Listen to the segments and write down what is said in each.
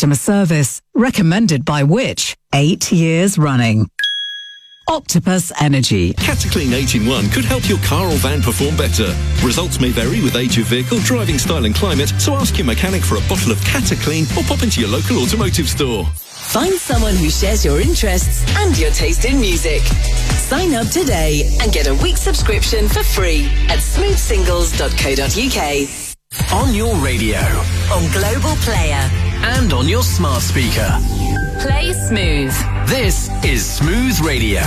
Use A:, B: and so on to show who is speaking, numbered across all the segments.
A: customer service. Recommended by which? 8 years running. Octopus Energy.
B: Cataclean 8-in-1 could help your car or van perform better. Results may vary with age of vehicle, driving style and climate, so ask your mechanic for a bottle of Cataclean or pop into your local automotive store.
C: Find someone who shares your interests and your taste in music. Sign up today and get a week's subscription for free at smoothsingles.co.uk.
D: On your radio,
C: On Global Player.
D: and on your smart speaker.
C: Play Smooth.
D: This is Smooth Radio.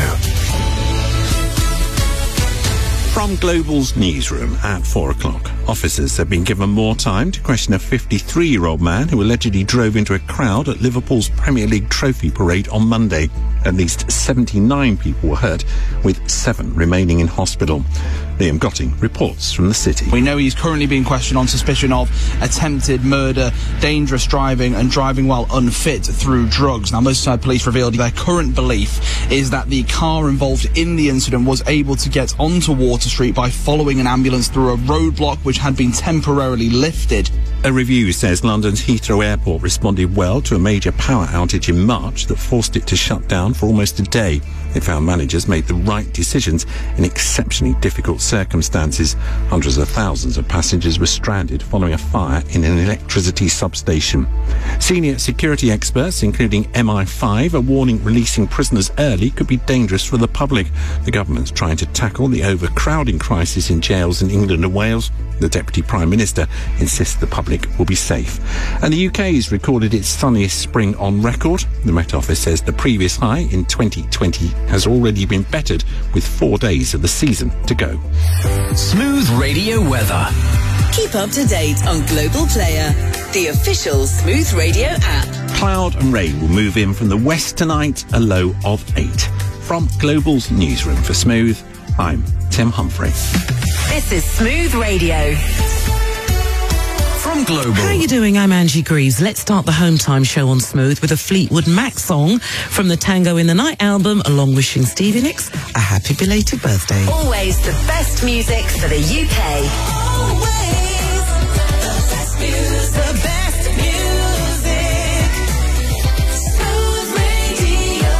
E: From Global's newsroom at 4 o'clock, officers have been given more time to question a 53-year-old man who allegedly drove into a crowd at Liverpool's Premier League trophy parade on Monday. At least 79 people were hurt, with 7 remaining in hospital. Liam Gotting reports from the city.
F: We know he's currently being questioned on suspicion of attempted murder, dangerous driving and driving while unfit through drugs. Now, Merseyside Police revealed their current belief is that the car involved in the incident was able to get onto Water Street by following an ambulance through a roadblock which had been temporarily lifted.
E: A review says London's Heathrow Airport responded well to a major power outage in March that forced it to shut down for almost a day. It found managers made the right decisions in exceptionally difficult circumstances. Hundreds of thousands of passengers were stranded following a fire in an electricity substation. Senior security experts, including MI5, are warning releasing prisoners early could be dangerous for the public. The government's trying to tackle the overcrowding crisis in jails in England and Wales. The Deputy Prime Minister insists the public will be safe. And the UK has recorded its sunniest spring on record. The Met Office says the previous high in 2020 has already been bettered, with 4 days of the season to go.
D: Smooth Radio weather.
C: Keep up to date on Global Player, the official Smooth Radio app.
E: Cloud and rain will move in from the west tonight, a low of 8. From Global's newsroom for Smooth, I'm Tim Humphrey.
C: This is Smooth Radio.
D: From Global.
G: How are you doing? I'm Angie Greaves. Let's start the Home Time show on Smooth with a Fleetwood Mac song from the Tango in the Night album, along wishing Stevie Nicks a happy belated birthday.
C: Always the best music for the UK. Always the best music. The best music. Smooth Radio.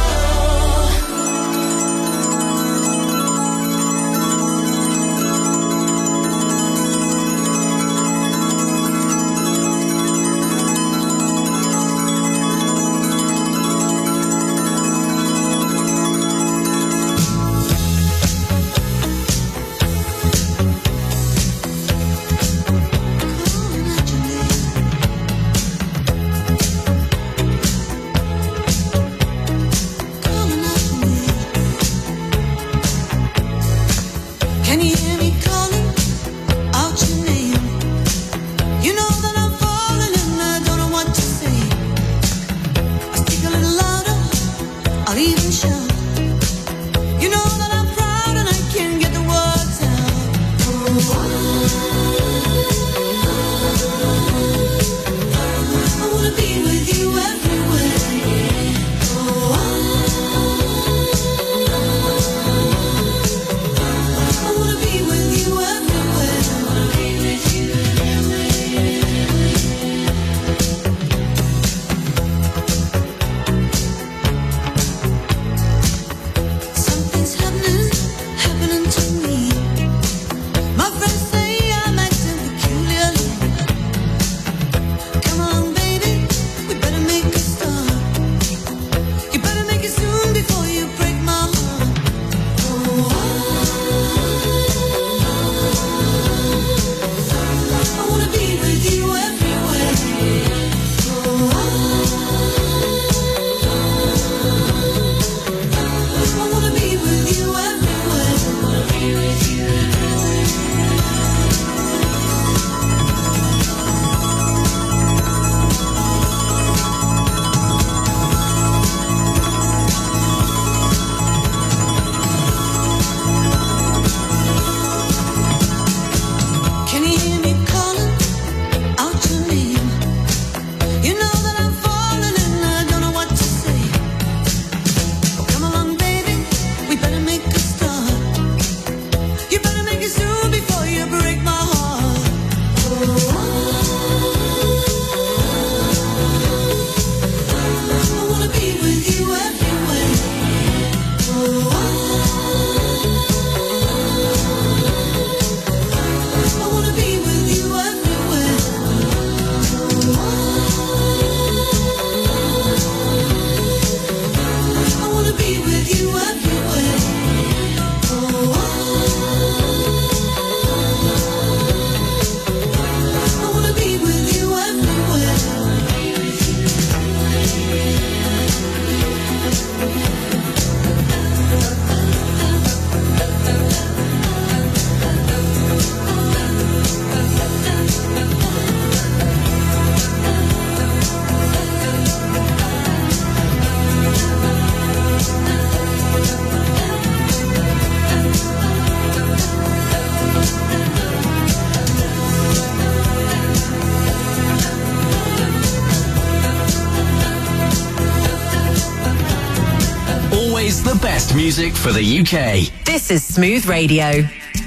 D: Always the best music for the UK.
C: This is Smooth Radio.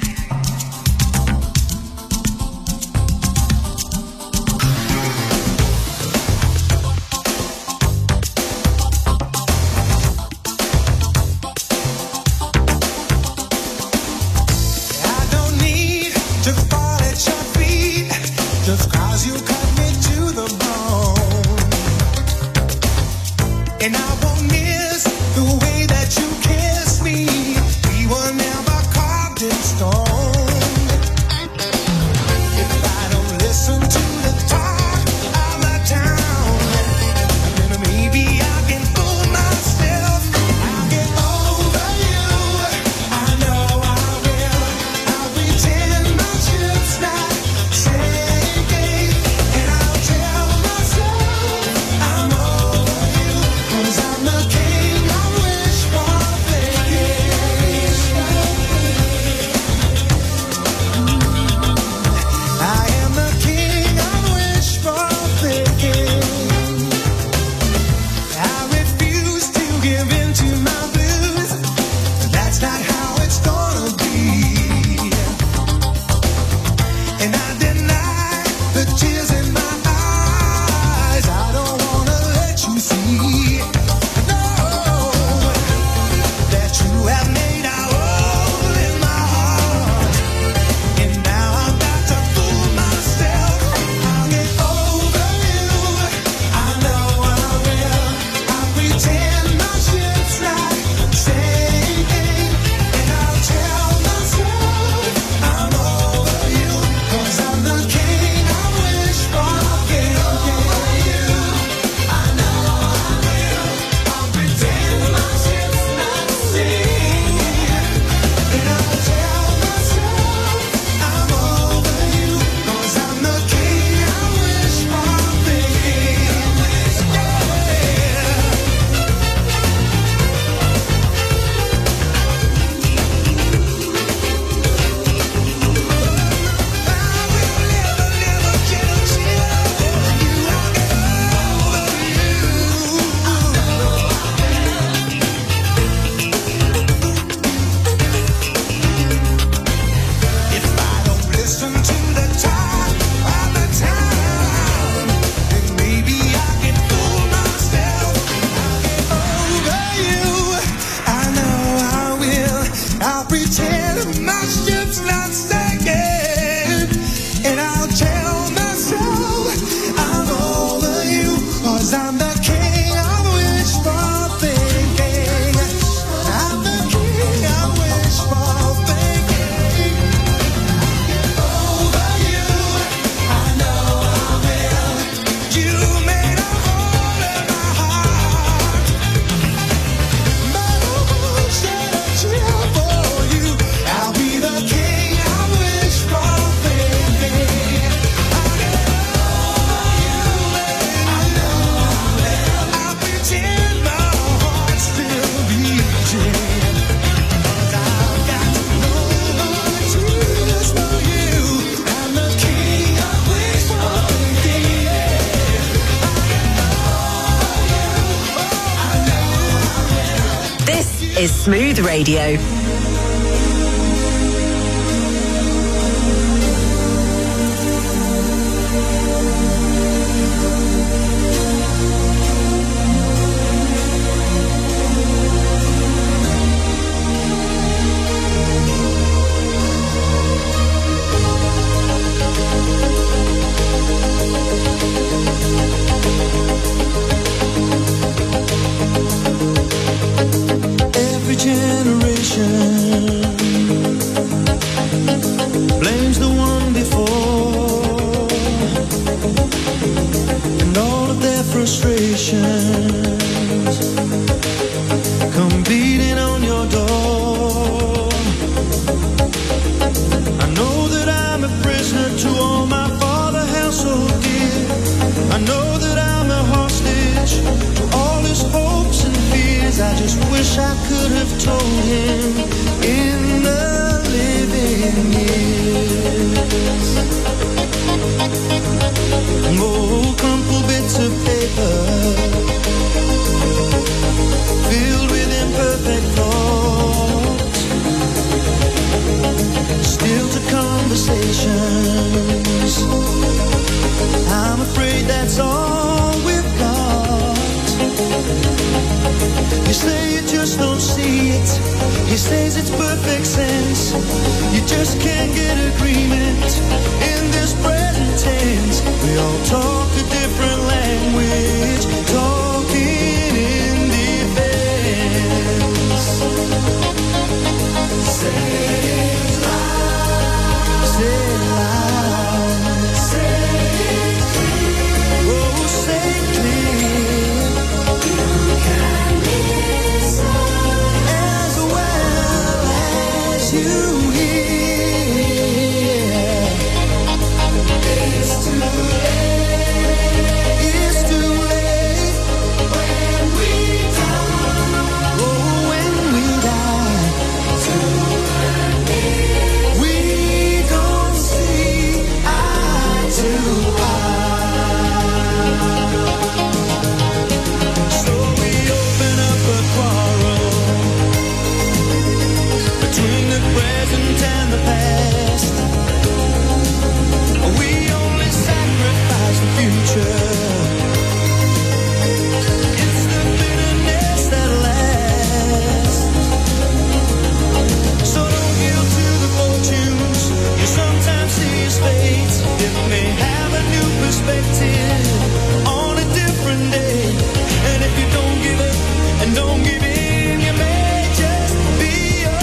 C: Is Smooth Radio.
H: Blames the one before, and all of their frustrations come beating on your door. I know that I'm a prisoner to all my father held so dear. I know that I'm a hostage to all his hopes and fears. I just wish I could have told him in the living years. Oh, crumpled bits of paper He says it's perfect sense. You just can't get agreement in this present tense. We all talk a different language, talking in defense. Say it loud. Say it loud. Say it clear. Oh, say it clear. You can listen as well as you hear. It's too late. It's too late when we die. Oh, when we die. We don't see eye to eye. So we open up a quarrel between the present and the past. We only sacrifice the future. It's the bitterness that lasts. So don't yield to the fortunes you sometimes see as fate. It may have a new perspective on a different day. And if you don't give up and don't give in, you may just be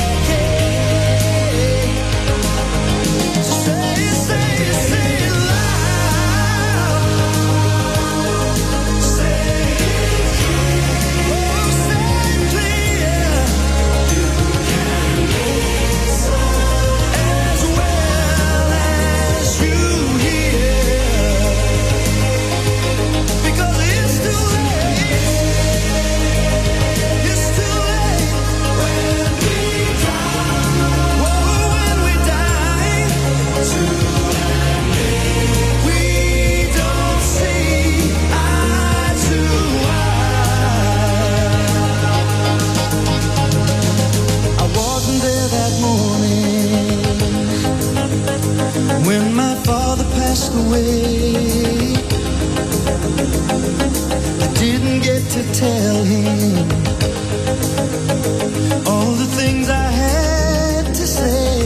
H: okay. So say it, say it, say it loud. Say it clear. Oh, say it clear. You can listen as well as you hear. Because it's too late. It's too late when we die. Whoa, when we die. We don't see eye to eye. I wasn't there that morning when my father passed away. I didn't get to tell him all the things I had to say.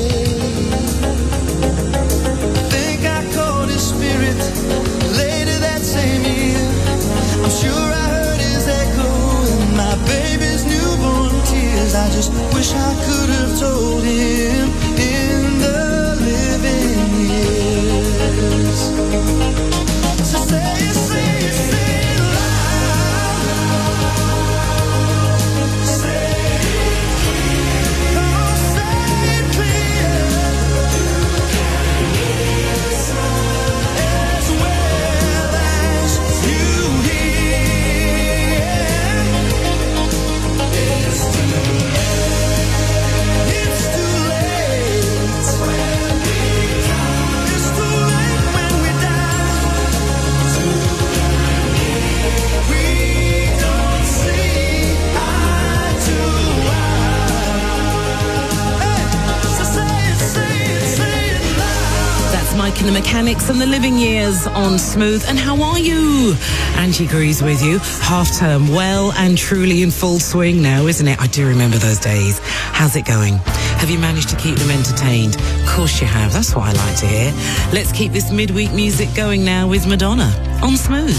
H: I think I caught his spirit later that same year. I'm sure I heard his echo in my baby's newborn tears. I just wish I could have told him in the living years. So say it, say it, say it loud. Say it clear. Come on, say it clear. You can listen as well as you hear. It's too late. It's too late when we die. It's too late when we die. We don't see eye to eye. Hey, so say it, say it, say it loud.
G: That's Mike and the Mechanics and the Living Years on Smooth. And how are you? Angie agrees with you. Half term well and truly in full swing now, isn't it? I do remember those days. How's it going? Have you managed to keep them entertained? Of course you have. That's what I like to hear. Let's keep this midweek music going now with Madonna on Smooth.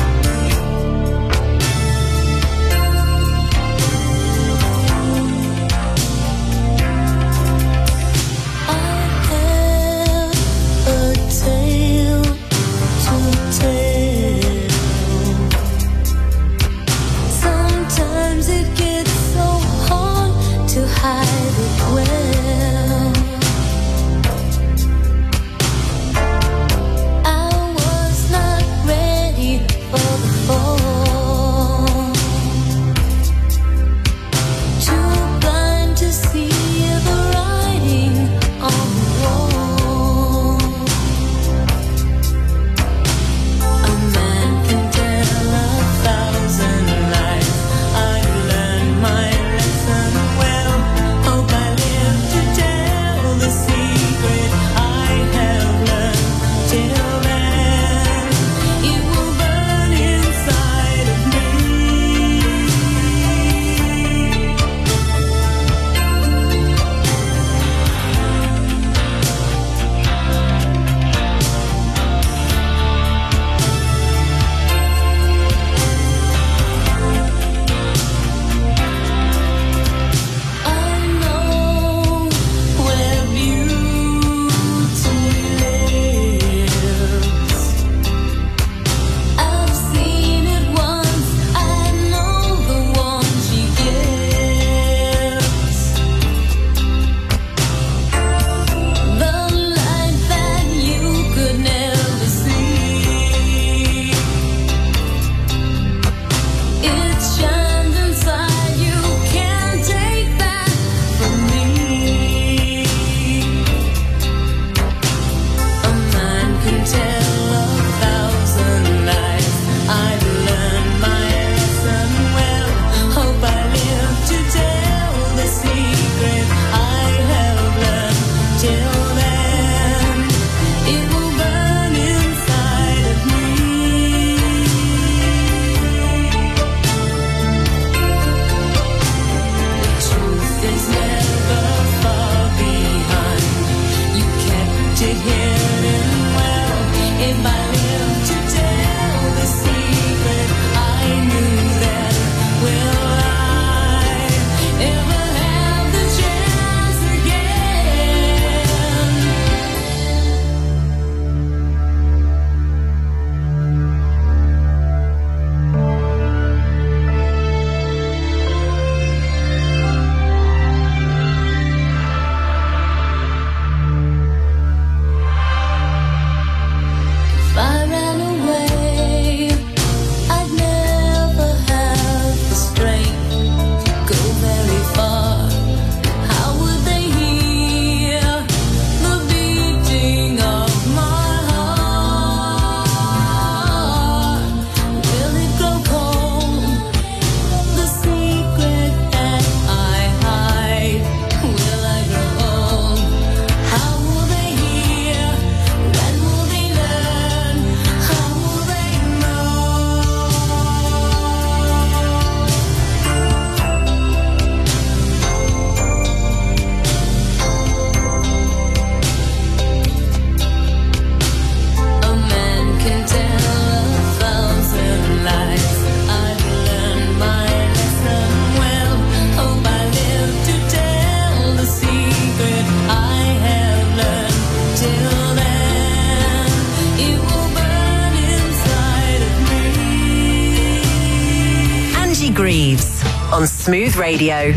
I: Sometimes it gets so hard to hide it well. I was not ready
C: Greaves on Smooth Radio.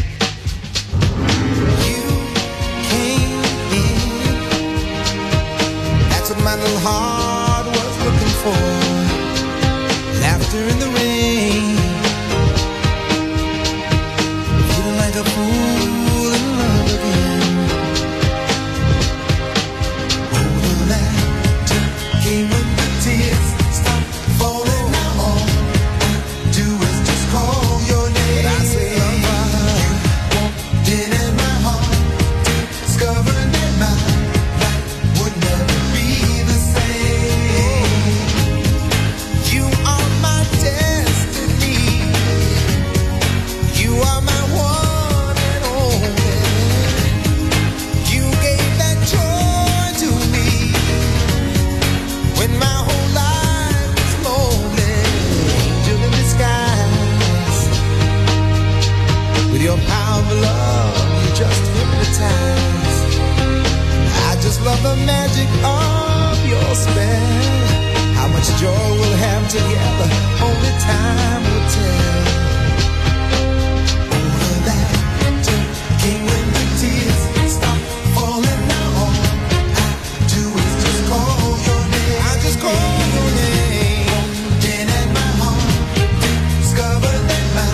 H: My little heart was looking for laughter in the rain, feeling like a fool in love again. Oh, the laughter came when the tears stopped falling. Now all I do is just call your name. But I say, lover, you walked in and my heart discovered that my life would never be. Your power of love, you just hypnotize. I just love the magic of your spell. How much joy we'll have together, only time will tell. Oh, the laughter came when the tears stop falling. Now all I do is just call your name. I just call your name. Then at my heart, discover that my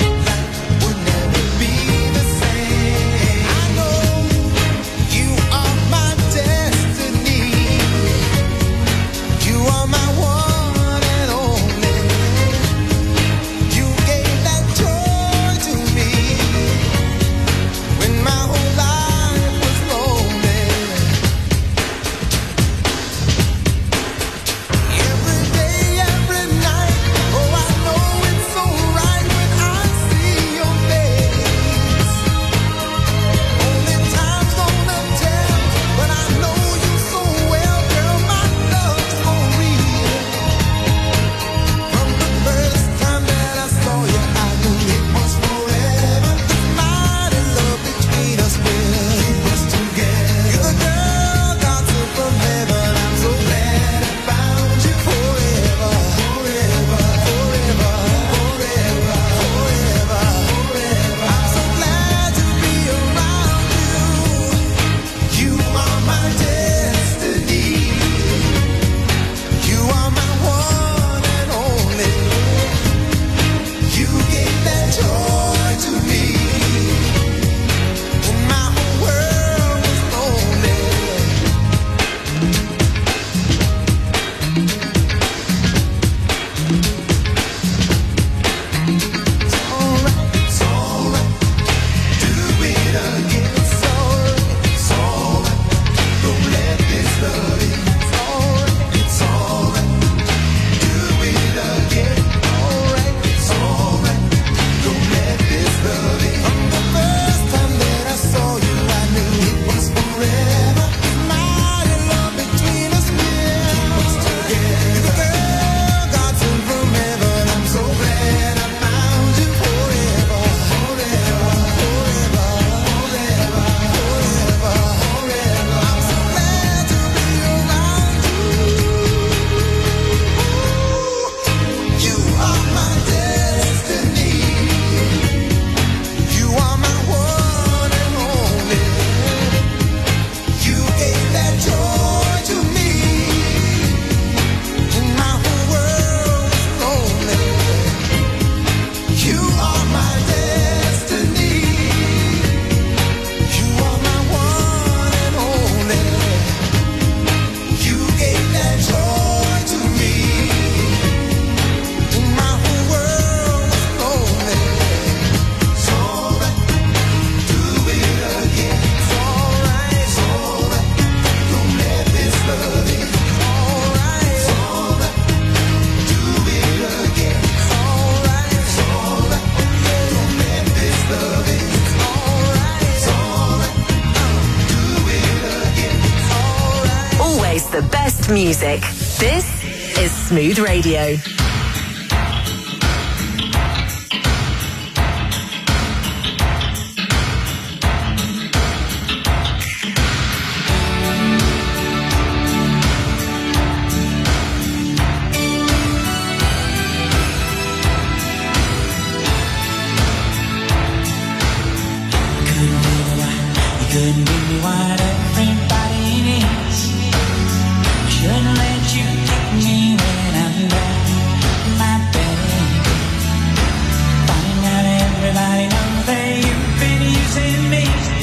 C: Music. This is Smooth Radio.
H: couldn't be what everybody needs. Shouldn't let you take me when I'm down my bed. Finding out everybody knows that you've been using me.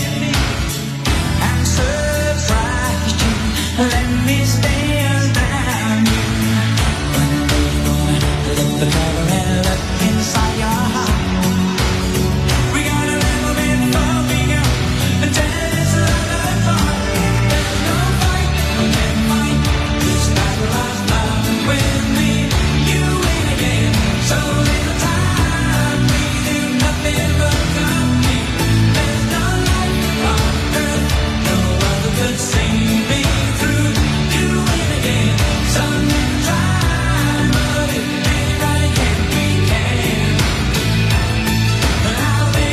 H: I'm surprised you let me stay around you. When are you gonna lift the cover and look inside your heart? We got a little bit far we go until it's another part. There's no fight, no fight. This battle was love with me, you win again. So little time, we do nothing but company. There's no life on earth, no other could see me through. You win again. Some little time, but if anybody can, we can. And I'll be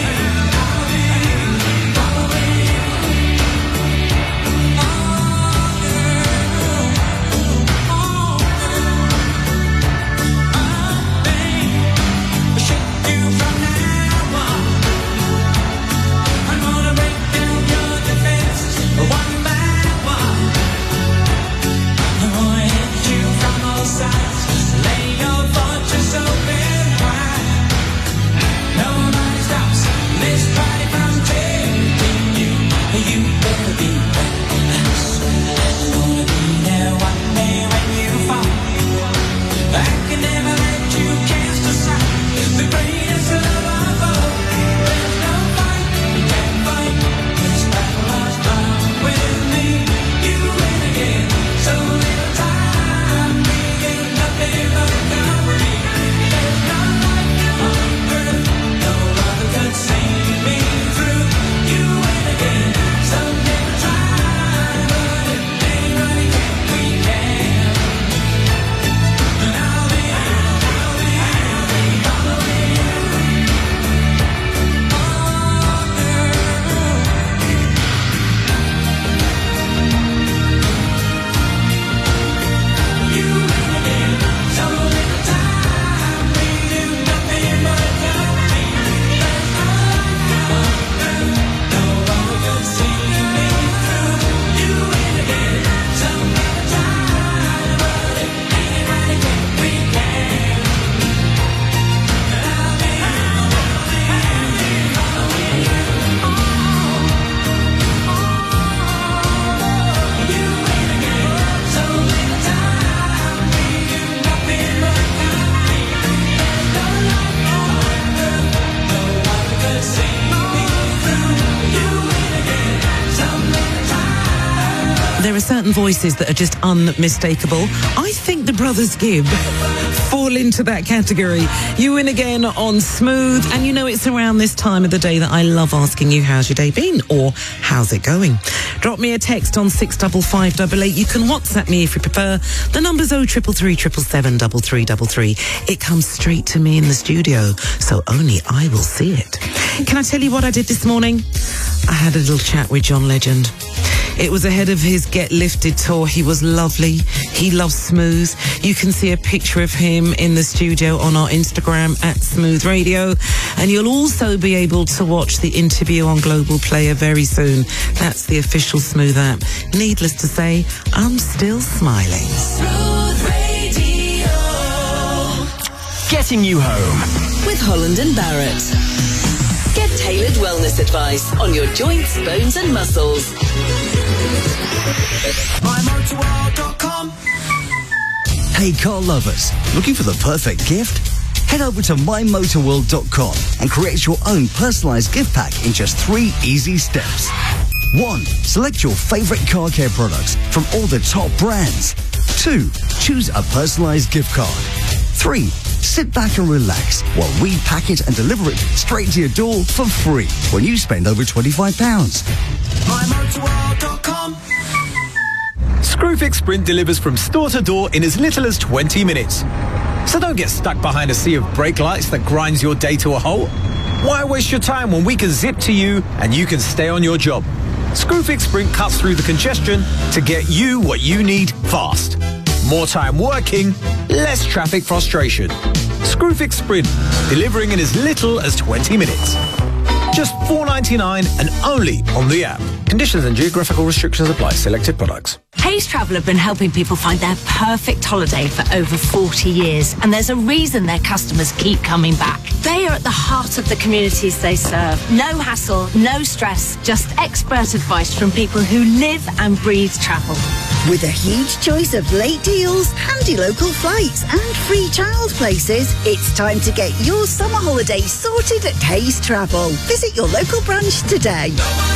H: following you.
G: There are certain voices that are just unmistakable. I think the Brothers Gibb fall into that category. You win again on Smooth, and you know it's around this time of the day that I love asking you, how's your day been? Or how's it going? Drop me a text on 65588. You can WhatsApp me if you prefer. The number's 0333 777 3333. It comes straight to me in the studio, so only I will see it. Can I tell you what I did this morning? I had a little chat with John Legend. It was ahead of his Get Lifted tour. He was lovely. He loves Smooth. You can see a picture of him in the studio on our Instagram at Smooth Radio. And you'll also be able to watch the interview on Global Player very soon. That's the official Smooth app. Needless to say, I'm still smiling.
C: Smooth Radio.
D: Getting you home.
C: With Holland and Barrett. Get tailored wellness advice on your joints, bones and muscles.
H: MyMotorworld.com.
J: Hey car lovers, looking for the perfect gift? Head over to MyMotorworld.com and create your own personalized gift pack in just 3 easy steps. 1. Select your favorite car care products from all the top brands. 2. Choose a personalized gift card. 3. Sit back and relax while we pack it and deliver it straight to your door for free when you spend over £25.
H: MyMotorworld.com.
K: Screwfix Sprint delivers from store to door in as little as 20 minutes. So don't get stuck behind a sea of brake lights that grinds your day to a halt. Why waste your time when we can zip to you and you can stay on your job? Screwfix Sprint cuts through the congestion to get you what you need fast. More time working, less traffic frustration. Screwfix Sprint, delivering in as little as 20 minutes. Just $4.99 and only on the app. Conditions and geographical restrictions apply. Selected products.
L: Hays Travel have been helping people find their perfect holiday for over 40 years, and there's a reason their customers keep coming back. They are at the heart of the communities they serve. No hassle, no stress, just expert advice from people who live and breathe travel.
M: With a huge choice of late deals, handy local flights and free child places, it's time to get your summer holiday sorted at Hays Travel. Visit your local branch today.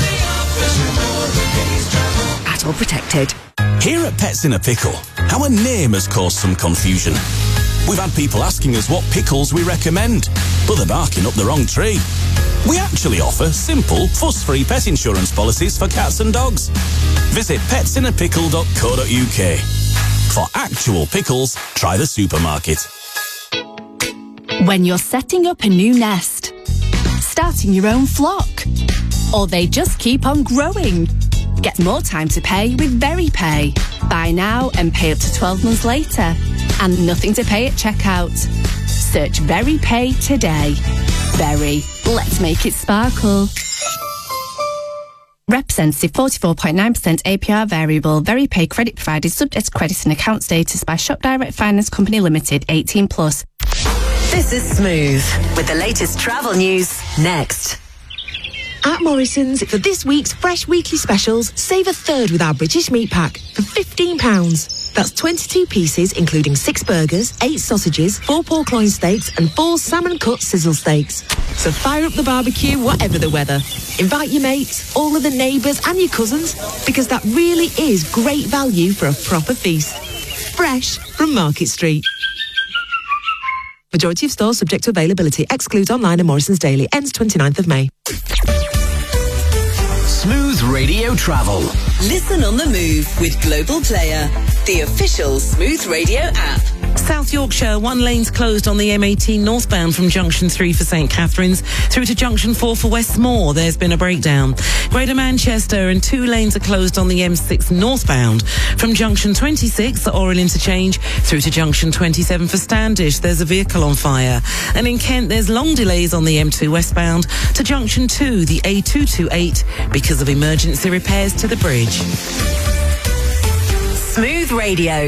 M: At all protected.
N: Here at Pets in a Pickle, our name has caused some confusion. We've had people asking us what pickles we recommend, but they're barking up the wrong tree. We actually offer simple, fuss-free pet insurance policies for cats and dogs. Visit petsinapickle.co.uk. For actual pickles, try the supermarket.
O: When you're setting up a new nest, starting your own flock, or they just keep on growing, get more time to pay with VeryPay. Buy now and pay up to 12 months later. And nothing to pay at checkout. Search VeryPay today. Very. Let's make it sparkle. Representative 44.9% APR variable. VeryPay credit provided subject to credit and account status by Shop Direct Finance Company Limited, 18 plus.
C: This is Smooth with the latest travel news next.
P: At Morrison's, for this week's fresh weekly specials, save a third with our British meat pack for £15. That's 22 pieces, including 6 burgers, 8 sausages, 4 pork loin steaks, and 4 salmon cut sizzle steaks. So fire up the barbecue, whatever the weather. Invite your mates, all of the neighbours, and your cousins, because that really is great value for a proper feast. Fresh from Market Street. Majority of stores subject to availability. Excludes online and Morrison's Daily. Ends 29th of May.
D: Smooth Radio Travel.
C: Listen on the move with Global Player, the official Smooth Radio app.
G: South Yorkshire, one lane's closed on the M18 northbound from Junction 3 for St Catherine's through to Junction 4 for Westmoor. There's been a breakdown. Greater Manchester and 2 lanes are closed on the M6 northbound from Junction 26, the Orwell interchange, through to Junction 27 for Standish. There's a vehicle on fire. And in Kent, there's long delays on the M2 westbound to Junction 2, the A228, because of emergency repairs to the bridge.
C: Smooth Radio.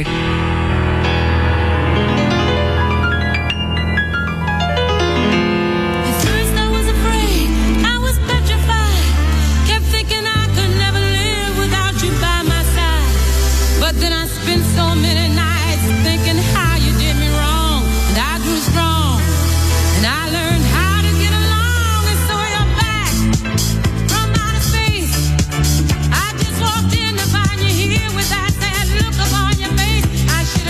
Q: I just walked in to find you here with that sad look upon your face. I should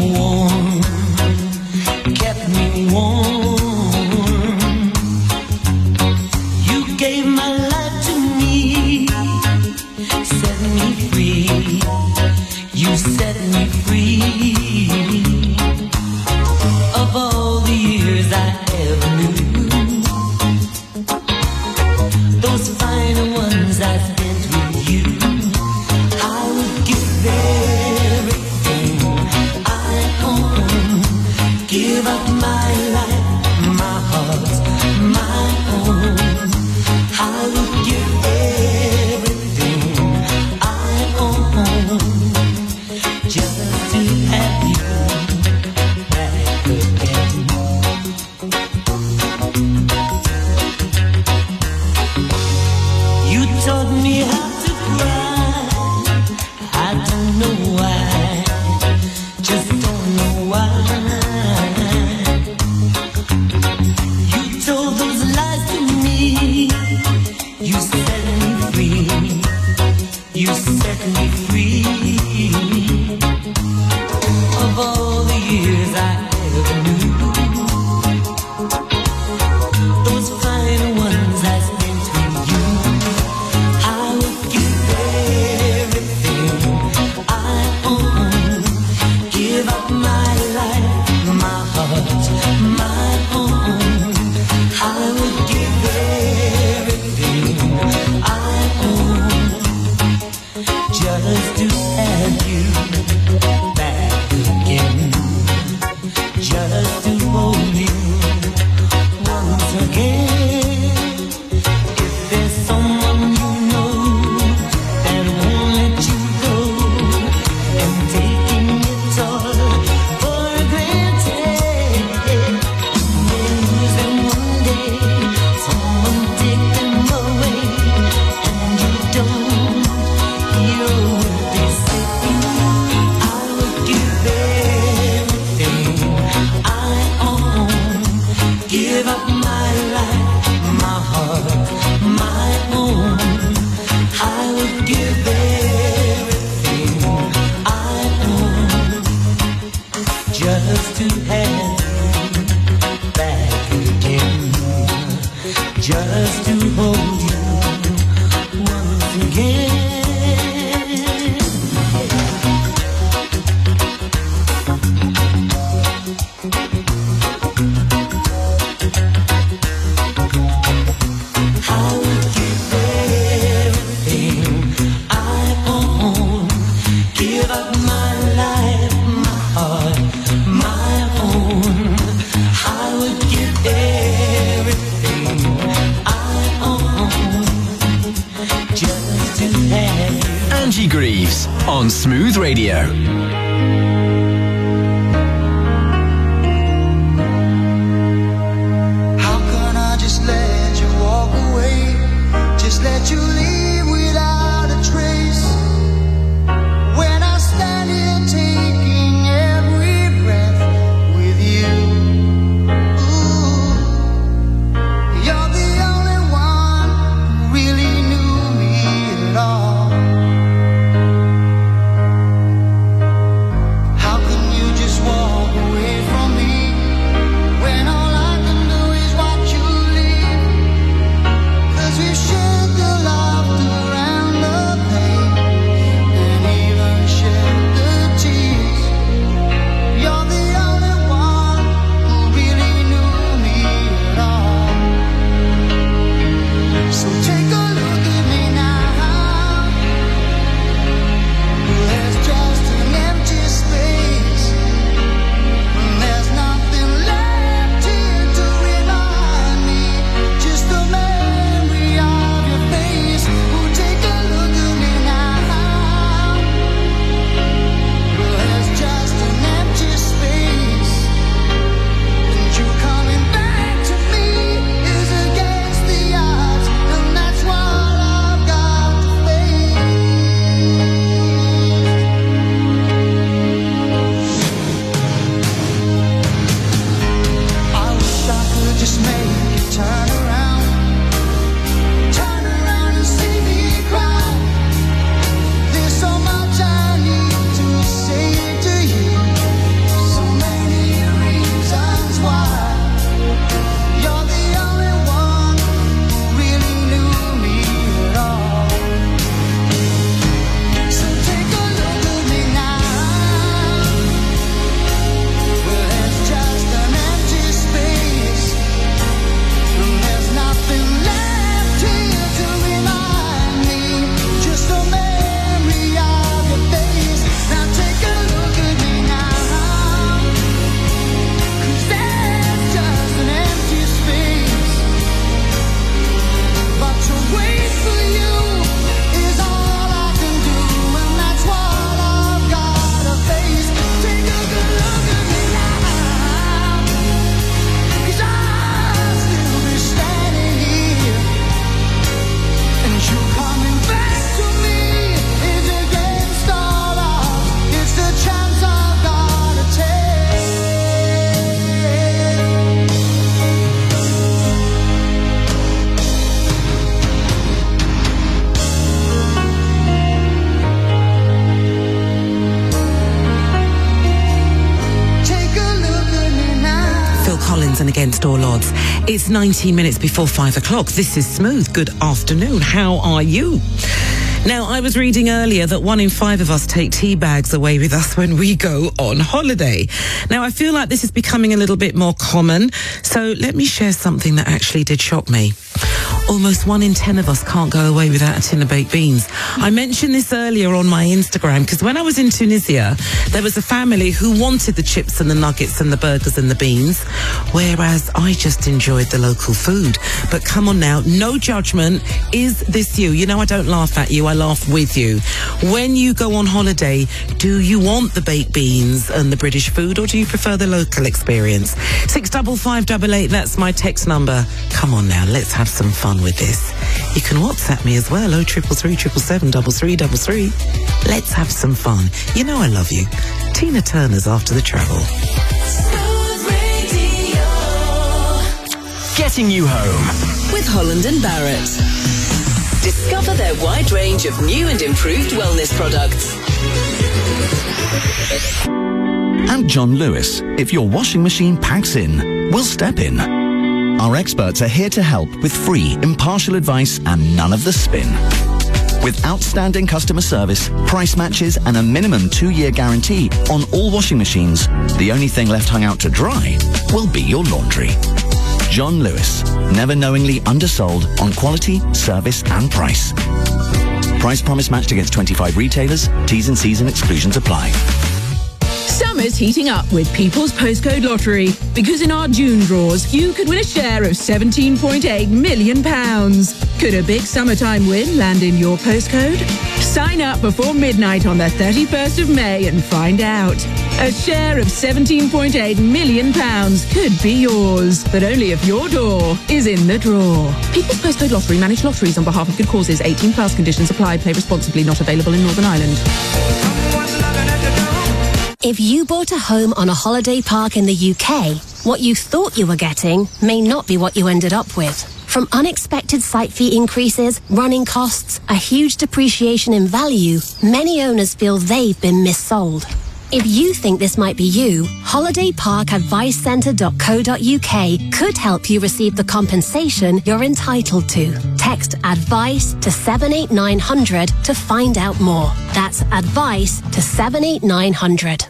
H: warm, kept me warm. You gave my life to me, set me free. You set me free of all the years I ever knew. Those final ones I spent with you. I would give everything I own, give up my life, my heart, my own. I would give everything I own just to have you back again. You taught me how to cry. I don't know why, just don't know why. You told those lies to me. You set me free. You set me free of all the years I ever knew. Those final ones I spent with you. I would give everything I own, give up my life, my heart, my own. I would give everything I own just to have you back again, just to hold you once again. If there's someone you know that won't let you go and taking it all for granted, news that one day someone take them away and you don't hear what they say. I would give everything I own, give up my life, my heart, my own. I would give everything I own just to have you back again, just to hold you once again. I would give everything I own, give up my life, my heart, my own. I would give everything I own just to have you.
K: Angie Greaves on Smooth Radio.
H: How can I just let you walk away? Just let you leave without a trace. When I stand here taking every breath with you. Ooh, you're the only one who really knew me at all.
G: Morrison's and Against All Odds. It's 19 minutes before 5 o'clock. This is Smooth. Good afternoon. How are you? Now, I was reading earlier that 1 in 5 of us take tea bags away with us when we go on holiday. Now, I feel like this is becoming a little bit more common, so let me share something that actually did shock me. Almost 1 in 10 of us can't go away without a tin of baked beans. I mentioned this earlier on my Instagram because when I was in Tunisia, there was a family who wanted the chips and the nuggets and the burgers and the beans, whereas I just enjoyed the local food. But come on now, no judgment. Is this you? You know, I don't laugh at you, I laugh with you. When you go on holiday, do you want the baked beans and the British food, or do you prefer the local experience? 65588, that's my text number. Come on now, let's have some fun with this. You can WhatsApp me as well, 0333 777 3333. Let's have some fun. You know I love you. Tina Turner's After the Travel.
D: Getting you home
C: with Holland and Barrett. Discover their wide range of new and improved wellness products.
Q: At John Lewis, if your washing machine packs in, we'll step in. Our experts are here to help with free, impartial advice and none of the spin. With outstanding customer service, price matches and a minimum 2-year guarantee on all washing machines, the only thing left hung out to dry will be your laundry. John Lewis, never knowingly undersold on quality, service and price. Price promise matched against 25 retailers. T's and C's and exclusions apply.
R: Summer's heating up with People's Postcode Lottery, because in our June draws, you could win a share of £17.8 million. Could a big summertime win land in your postcode? Sign up before midnight on the 31st of May and find out. A share of £17.8 million could be yours, but only if your door is in the draw. People's Postcode Lottery, manage lotteries on behalf of good causes. 18 plus, conditions apply. Play responsibly. Not available in Northern Ireland.
S: If you bought a home on a holiday park in the UK, what you thought you were getting may not be what you ended up with. From unexpected site fee increases, running costs, a huge depreciation in value, many owners feel they've been missold. If you think this might be you, holidayparkadvicecentre.co.uk could help you receive the compensation you're entitled to. Text ADVICE to 78900 to find out more. That's ADVICE to 78900.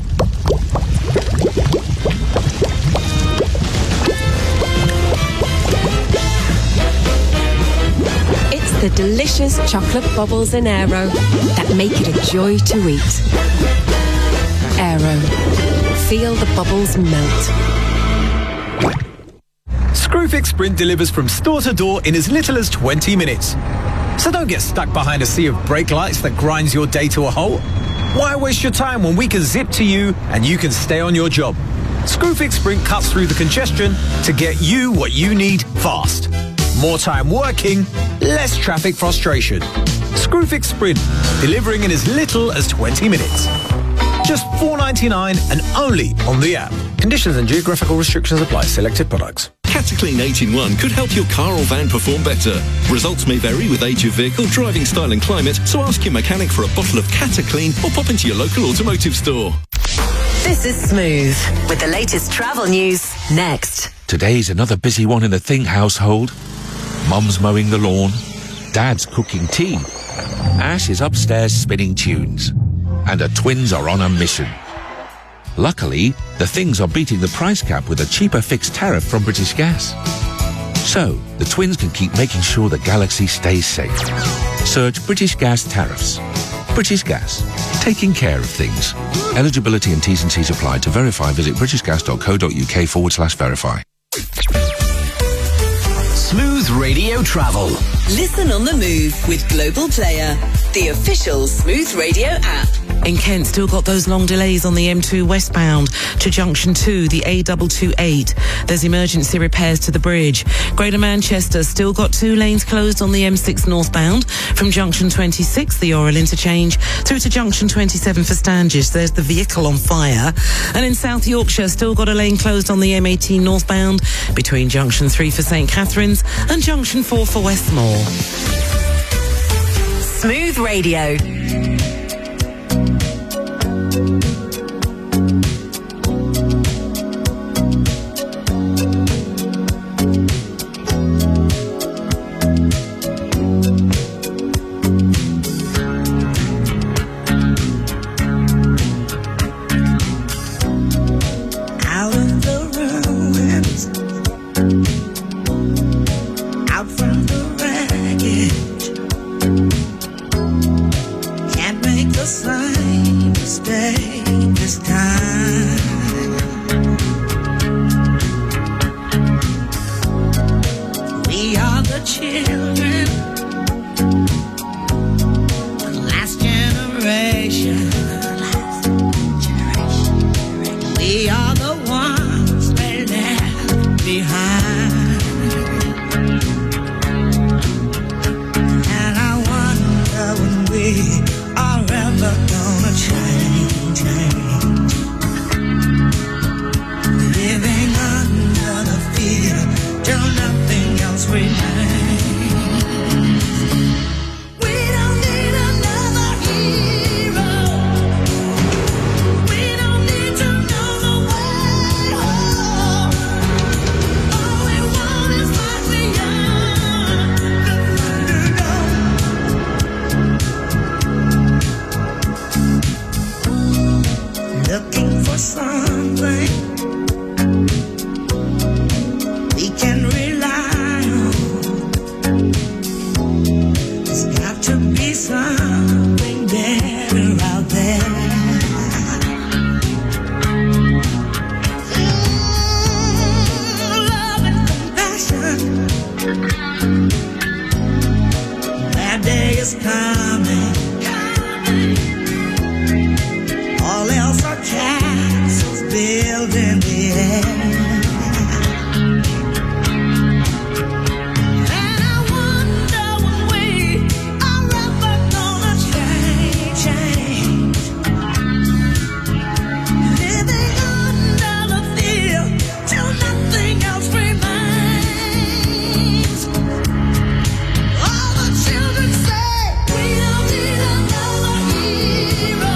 P: It's the delicious chocolate bubbles in Aero that make it a joy to eat. Aero. Feel the bubbles melt.
K: Screwfix Sprint delivers from store to door in as little as 20 minutes. So don't get stuck behind a sea of brake lights that grinds your day to a halt. Why waste your time when we can zip to you and you can stay on your job? Screwfix Sprint cuts through the congestion to get you what you need fast. More time working, less traffic frustration. Screwfix Sprint, delivering in as little as 20 minutes. Just $4.99 and only on the app. Conditions and geographical restrictions apply. Selected products.
B: Cataclean 8-in-1 could help your car or van perform better. Results may vary with age of vehicle, driving style and climate, so ask your mechanic for a bottle of Cataclean or pop into your local automotive store.
C: This is Smooth with the latest travel news next.
T: Today's another busy one in the Think household. Mum's mowing the lawn, Dad's cooking tea, Ash is upstairs spinning tunes, and the twins are on a mission. Luckily, the Things are beating the price cap with a cheaper fixed tariff from British Gas. So, the twins can keep making sure the galaxy stays safe. Search British Gas tariffs. British Gas, taking care of things. Eligibility and T's and C's apply. To verify, visit britishgas.co.uk/verify.
D: Smooth Radio Travel.
C: Listen on the move with Global Player, the official Smooth Radio app.
G: In Kent, still got those long delays on the M2 westbound to Junction 2, the A228. There's emergency repairs to the bridge. Greater Manchester, still got 2 lanes closed on the M6 northbound from Junction 26, the Orrell interchange, through to Junction 27 for Standish. There's the vehicle on fire. And in South Yorkshire, still got a lane closed on the M18 northbound between Junction 3 for St Catherine's and Junction 4 for Westmoor.
C: Smooth Radio.
H: children, the last generation. We are the ones they left behind. And I wonder when we are ever gonna change. Living under the fear till nothing else remains. We don't need another hero. We don't need to know the way home. All we want is life beyond the thunderdome. Looking for something we can rely on. There's got to be something better out there. Love and compassion. That day is coming. All else are castles built in the air. And I wonder when we are ever gonna change. Living under the fear till nothing else remains. All the children say we don't need another hero.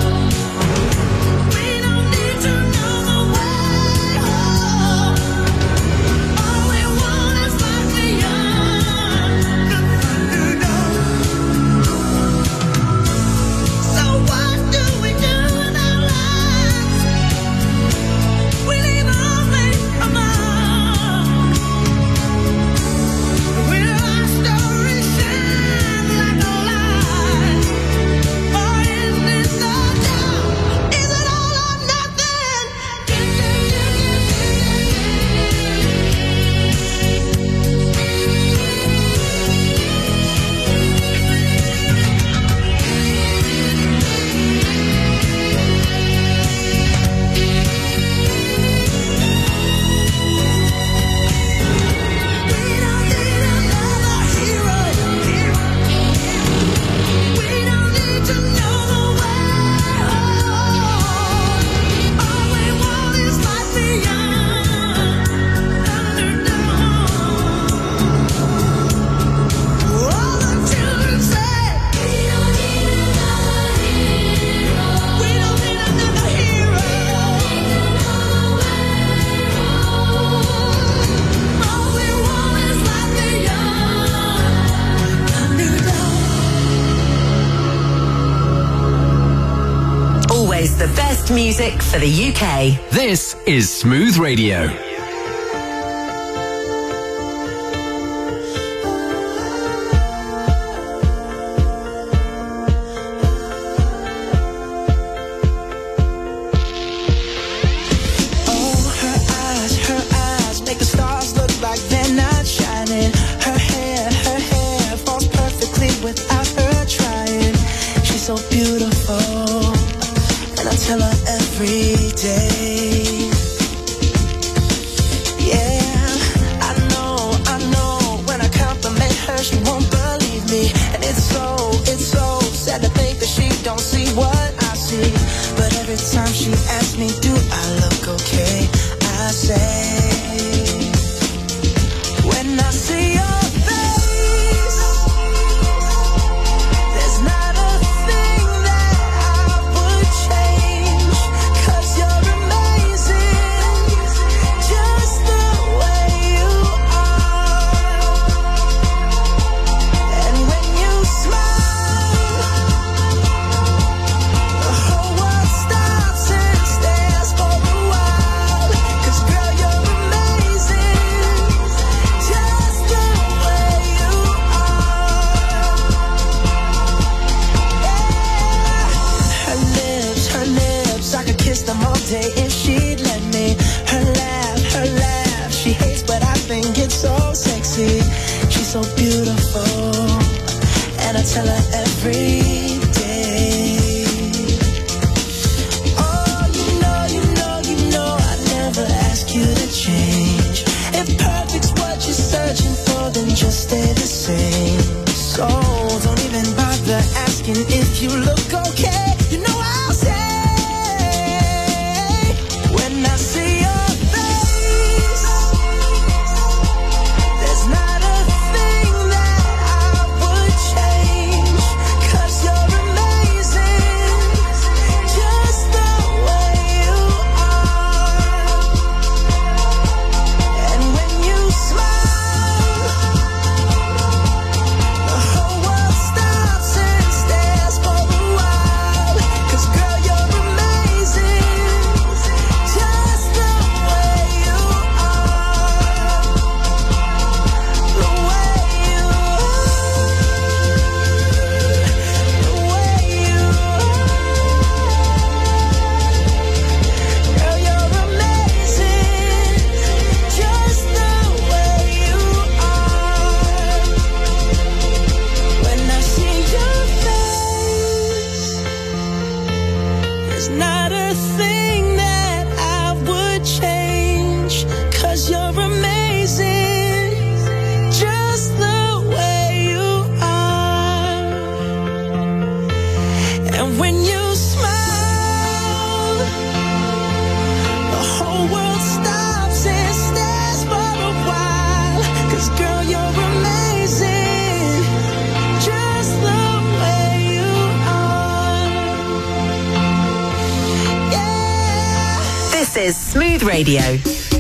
H: We don't need to know the way home. All we want is life beyond the thunderdome. So what do we do in our lives? We leave only a mark. Will our story shine like a light? Or is this the doubt? Is it all or nothing? We don't need another hero. We don't need to know the way home. All we want is life beyond thunderdome. All the children say we don't need another hero. We don't need another hero. All we want is life beyond thunderdome.
C: Always the best music for the UK.
D: This is Smooth Radio.
H: Oh, her eyes make the stars look like they're not shining. Her hair falls perfectly without her trying. She's so beautiful, and I tell her every day. Yeah, I know, when I compliment her, she won't believe me. And it's so sad to think that she don't see what I see. But every time she asks me, do I look okay? I say, when I see your face, there's not a thing that I would change. 'Cause you're amazing, just the way you are. And when you smile, the whole world stops and stares.
G: Radio.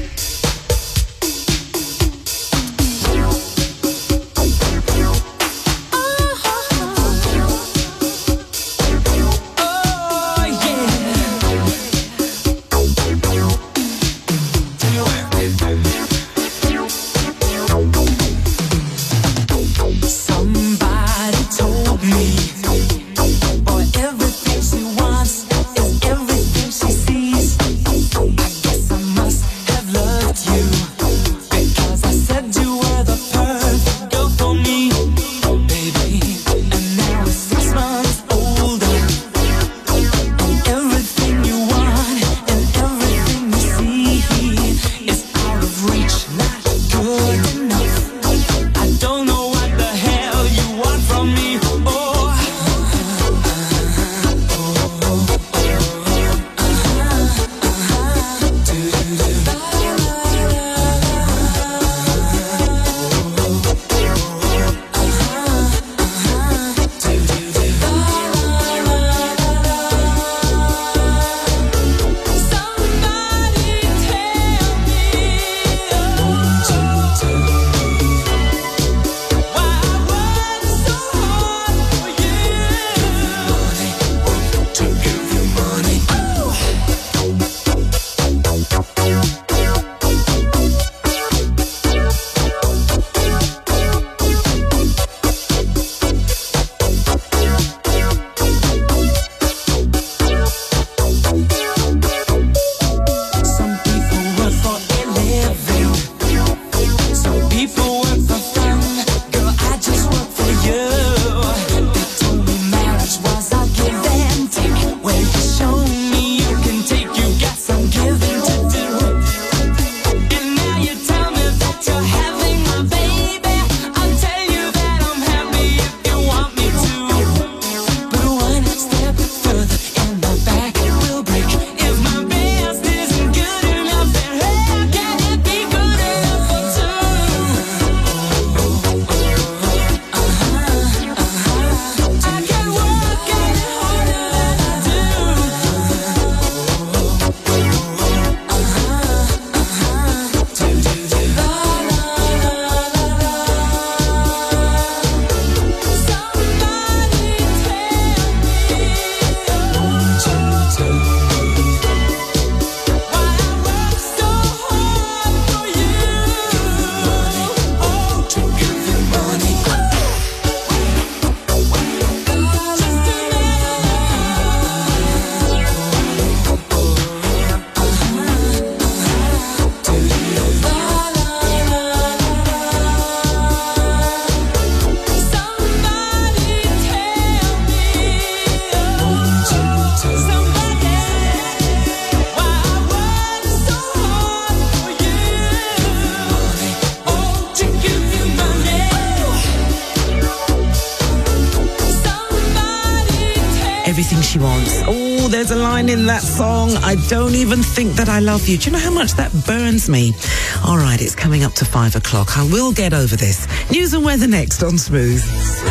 G: Everything she wants. Oh, there's a line in that song. I don't even think that I love you. Do you know how much that burns me? All right, it's coming up to 5 o'clock. I will get over this. News and weather next on Smooth.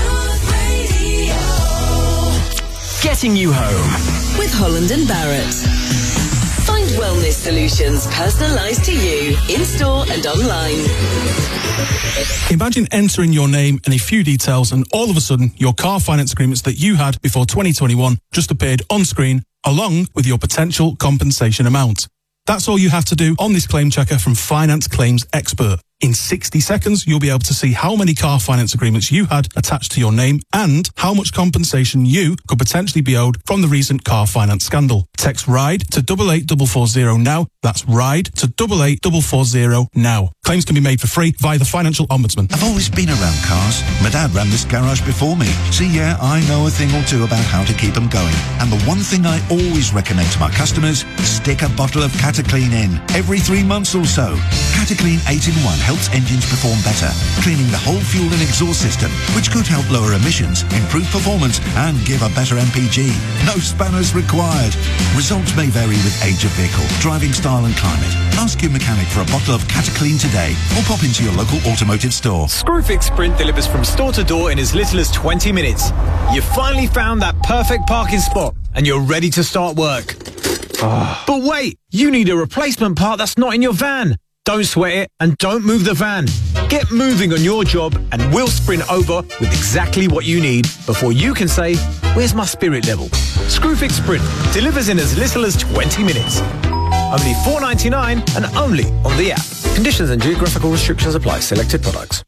D: Getting you home.
C: With Holland and Barrett. Find wellness solutions personalised to you, in-store and online.
U: Imagine entering your name and a few details and all of a sudden your car finance agreements that you had before 2021 just appeared on screen along with your potential compensation amount. That's all you have to do on this claim checker from Finance Claims Expert. In 60 seconds, you'll be able to see how many car finance agreements you had attached to your name and how much compensation you could potentially be owed from the recent car finance scandal. Text RIDE to 88440 now. That's RIDE to 88440 now. Claims can be made for free via the Financial Ombudsman.
V: I've always been around cars. My dad ran this garage before me. So yeah, I know a thing or two about how to keep them going. And the one thing I always recommend to my customers, stick a bottle of Cataclean in every 3 months or so. Cataclean 8-in-1 helps engines perform better, cleaning the whole fuel and exhaust system, which could help lower emissions, improve performance, and give a better MPG. No spanners required. Results may vary with age of vehicle, driving style and climate. Ask your mechanic for a bottle of Cataclean today, or pop into your local automotive store.
K: Screwfix Sprint delivers from store to door in as little as 20 minutes. You've finally found that perfect parking spot, and you're ready to start work. But wait, you need a replacement part that's not in your van. Don't sweat it and don't move the van. Get moving on your job and we'll sprint over with exactly what you need before you can say, where's my spirit level? Screwfix Sprint delivers in as little as 20 minutes. Only $4.99 and only on the app. Conditions and geographical restrictions apply. Selected products.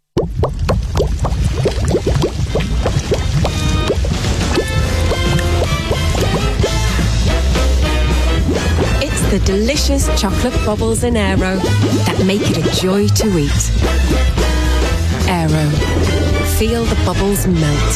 A: The delicious chocolate bubbles in Aero that make it a joy to eat. Aero. Feel the bubbles melt.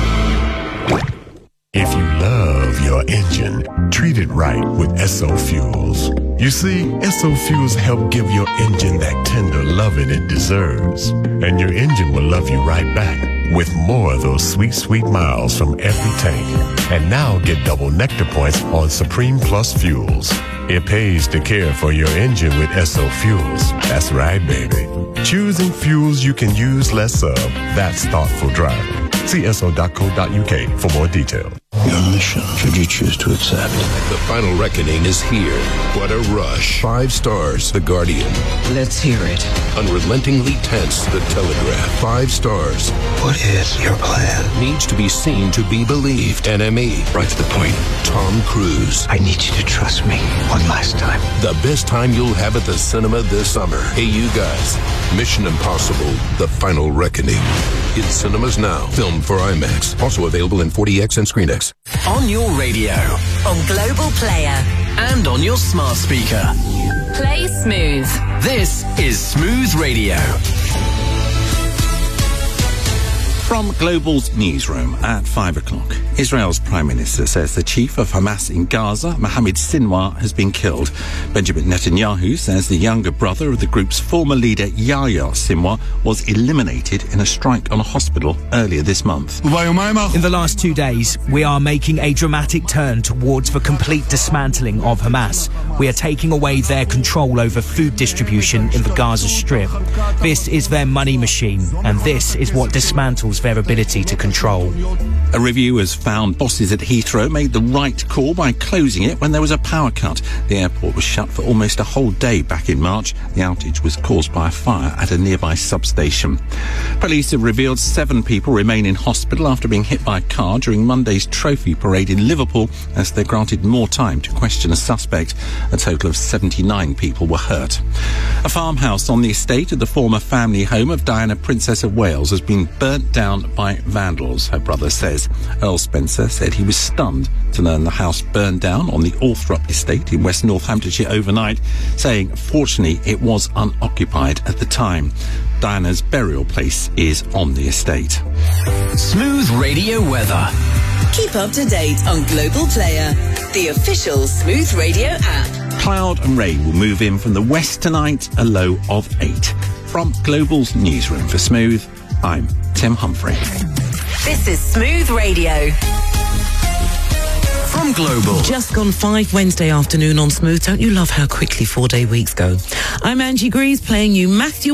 F: If you love your engine, treat it right with Esso Fuels. You see, Esso Fuels help give your engine that tender loving it deserves. And your engine will love you right back with more of those sweet, sweet miles from every tank. And now get double Nectar points on Supreme Plus Fuels. It pays to care for your engine with Esso Fuels. That's right, baby. Choosing fuels you can use less of. That's thoughtful driving. See eso.co.uk for more detail.
W: Your mission, should you choose to accept.
X: The final reckoning is here. What a rush. 5 stars, The Guardian.
W: Let's hear it.
X: Unrelentingly tense, The Telegraph. 5 stars.
W: What is your plan?
X: Needs to be seen to be believed. NME. Right to the point. Tom Cruise.
W: I need you to trust me one last time.
X: The best time you'll have at the cinema this summer. Hey, you guys. Mission Impossible, The Final Reckoning. In cinemas now. Filmed for IMAX. Also available in 40X and ScreenX.
D: On your radio,
C: On Global Player.
D: and on your smart speaker.
C: Play Smooth.
D: This is Smooth Radio.
E: From Global's newsroom at 5 o'clock, Israel's Prime Minister says the chief of Hamas in Gaza, Mohammed Sinwar, has been killed. Benjamin Netanyahu says the younger brother of the group's former leader, Yahya Sinwar, was eliminated in a strike on a hospital earlier this month.
Y: In the last 2 days, we are making a dramatic turn towards the complete dismantling of Hamas. We are taking away their control over food distribution in the Gaza Strip. This is their money machine, and this is what dismantles their ability to control.
E: A review has found bosses at Heathrow made the right call by closing it when there was a power cut. The airport was shut for almost a whole day back in March. The outage was caused by a fire at a nearby substation. Police have revealed 7 people remain in hospital after being hit by a car during Monday's trophy parade in Liverpool as they granted more time to question a suspect. A total of 79 people were hurt. A farmhouse on the estate of the former family home of Diana, Princess of Wales, has been burnt down by vandals, her brother says. Earl Spencer said he was stunned to learn the house burned down on the Althorp estate in West Northamptonshire overnight, saying fortunately it was unoccupied at the time. Diana's burial place is on the estate.
D: Smooth Radio weather.
C: Keep up to date on Global Player, the official Smooth Radio app.
E: Cloud and rain will move in from the west tonight, a low of 8. From Global's newsroom for Smooth, I'm Tim Humphrey.
C: This is Smooth Radio.
D: From Global.
G: Just gone 5 Wednesday afternoon on Smooth. Don't you love how quickly 4-day weeks go? I'm Angie Greaves, playing you Matthew